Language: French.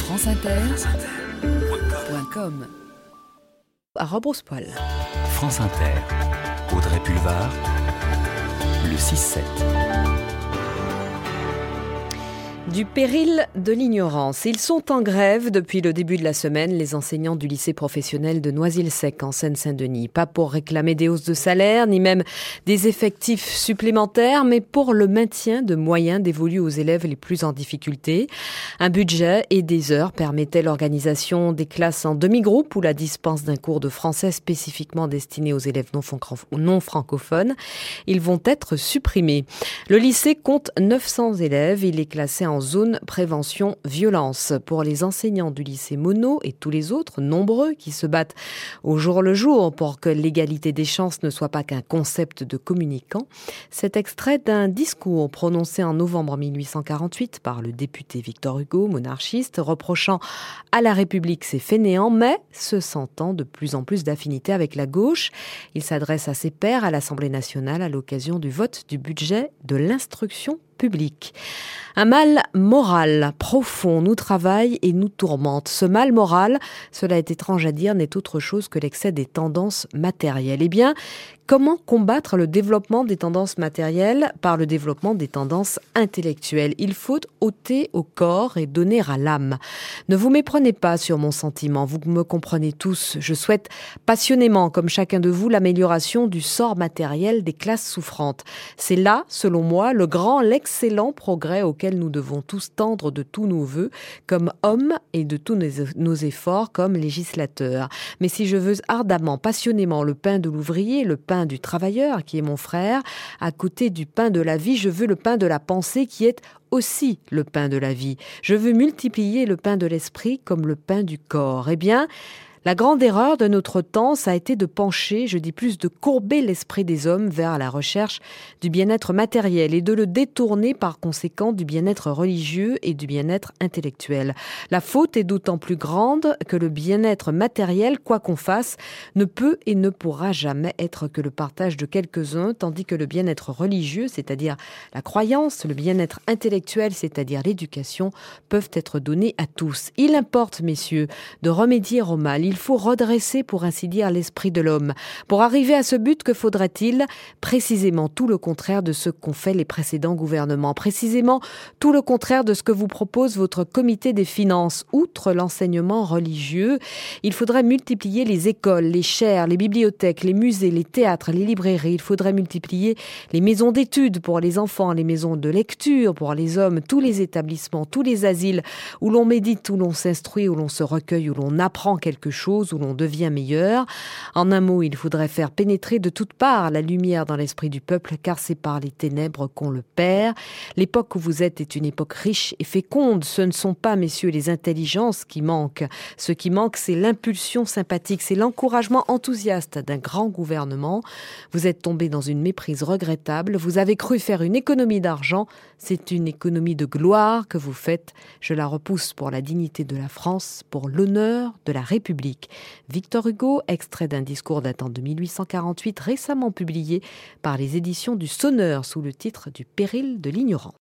franceinter.com à Rebrousse-Poil. France Inter, Audrey Pulvar, le 6-7. Du péril de l'ignorance. Ils sont en grève depuis le début de la semaine, les enseignants du lycée professionnel de Noisy-le-Sec en Seine-Saint-Denis. Pas pour réclamer des hausses de salaire, ni même des effectifs supplémentaires, mais pour le maintien de moyens dévolus aux élèves les plus en difficulté. Un budget et des heures permettaient l'organisation des classes en demi-groupe ou la dispense d'un cours de français spécifiquement destiné aux élèves non francophones. Ils vont être supprimés. Le lycée compte 900 élèves. Il est classé en zone prévention violence. Pour les enseignants du lycée Monod et tous les autres, nombreux, qui se battent au jour le jour pour que l'égalité des chances ne soit pas qu'un concept de communicant, cet extrait d'un discours prononcé en novembre 1848 par le député Victor Hugo, monarchiste, reprochant à la République ses fainéants, mais se sentant de plus en plus d'affinité avec la gauche. Il s'adresse à ses pairs à l'Assemblée nationale à l'occasion du vote du budget de l'instruction public. Un mal moral profond nous travaille et nous tourmente. Ce mal moral, cela est étrange à dire, n'est autre chose que l'excès des tendances matérielles. Eh bien, comment combattre le développement des tendances matérielles par le développement des tendances intellectuelles? Il faut ôter au corps et donner à l'âme. Ne vous méprenez pas sur mon sentiment, vous me comprenez tous. Je souhaite passionnément, comme chacun de vous, l'amélioration du sort matériel des classes souffrantes. C'est là, selon moi, l'excellent progrès auquel nous devons tous tendre de tous nos vœux comme hommes et de tous nos efforts comme législateurs. Mais si je veux ardemment, passionnément le pain de l'ouvrier, le pain du travailleur qui est mon frère, à côté du pain de la vie, je veux le pain de la pensée qui est aussi le pain de la vie. Je veux multiplier le pain de l'esprit comme le pain du corps. Eh bien, la grande erreur de notre temps, ça a été de pencher, je dis plus de courber l'esprit des hommes vers la recherche du bien-être matériel et de le détourner par conséquent du bien-être religieux et du bien-être intellectuel. La faute est d'autant plus grande que le bien-être matériel, quoi qu'on fasse, ne peut et ne pourra jamais être que le partage de quelques-uns, tandis que le bien-être religieux, c'est-à-dire la croyance, le bien-être intellectuel, c'est-à-dire l'éducation, peuvent être donnés à tous. Il importe, messieurs, de remédier au mal. Il faut redresser, pour ainsi dire, l'esprit de l'homme. Pour arriver à ce but, que faudrait-il? Précisément tout le contraire de ce qu'ont fait les précédents gouvernements. Précisément tout le contraire de ce que vous propose votre comité des finances. Outre l'enseignement religieux, il faudrait multiplier les écoles, les chaires, les bibliothèques, les musées, les théâtres, les librairies. Il faudrait multiplier les maisons d'études pour les enfants, les maisons de lecture pour les hommes, tous les établissements, tous les asiles où l'on médite, où l'on s'instruit, où l'on se recueille, où l'on apprend quelque chose, où l'on devient meilleur. En un mot, il faudrait faire pénétrer de toutes parts la lumière dans l'esprit du peuple, car c'est par les ténèbres qu'on le perd. L'époque où vous êtes est une époque riche et féconde. Ce ne sont pas, messieurs, les intelligences qui manquent. Ce qui manque, c'est l'impulsion sympathique, c'est l'encouragement enthousiaste d'un grand gouvernement. Vous êtes tombés dans une méprise regrettable. Vous avez cru faire une économie d'argent. C'est une économie de gloire que vous faites. Je la repousse pour la dignité de la France, pour l'honneur de la République. Victor Hugo, extrait d'un discours datant de 1848, récemment publié par les éditions du Sonneur sous le titre du péril de l'ignorance.